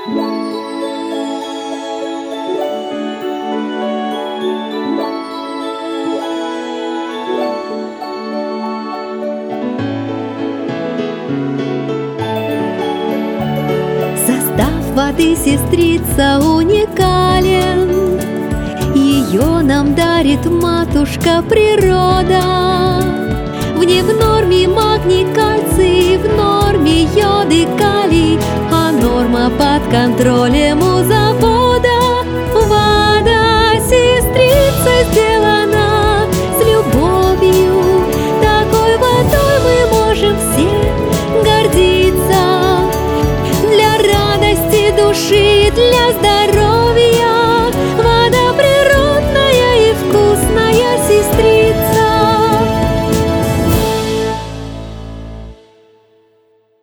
Состав воды, сестрица, уникален. Ее нам дарит матушка природа. В ней в норме магний, кальций, в норме йод и калий, а норма под контролем у завода. Вода, сестрица, сделана с любовью. Такой водой мы можем все гордиться. Для радости души, для здоровья.